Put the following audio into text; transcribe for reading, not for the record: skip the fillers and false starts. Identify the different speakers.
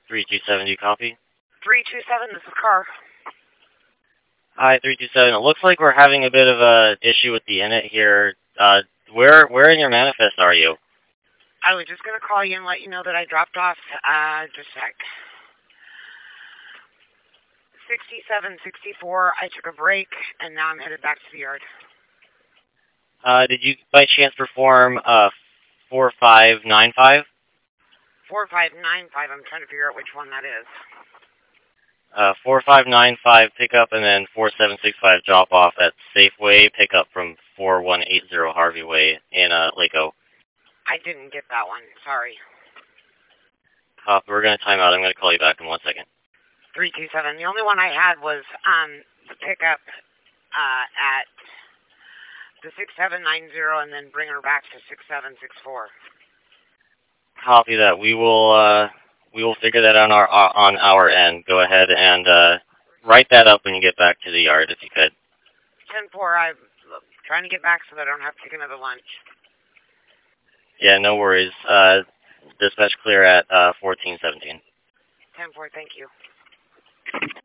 Speaker 1: 327, do you copy?
Speaker 2: 327, this is Car.
Speaker 1: Hi, 327. It looks like we're having a bit of a issue with the init here. Where in your manifest are you?
Speaker 2: I was just going to call you and let you know that I dropped off, just a sec. 67, 64, I took a break, and now I'm headed back to the yard.
Speaker 1: Did you by chance perform 4595?
Speaker 2: 4595, I'm trying to figure out which one that is.
Speaker 1: 4595 pickup and then 4765 drop off at Safeway pickup from 4180 Harvey Way in Laco.
Speaker 2: I didn't get that one, sorry.
Speaker 1: Copy, we're going to time out. I'm going to call you back in 1 second.
Speaker 2: 327, the only one I had was the pickup at the 6790 and then bring her back to 6764.
Speaker 1: Copy that. We will figure that out on our end. Go ahead and write that up when you get back to the yard, if you could.
Speaker 2: 10-4, I'm trying to get back so that I don't have to take another lunch.
Speaker 1: Yeah, no worries. Dispatch clear at 1417.
Speaker 2: 10-4, thank you.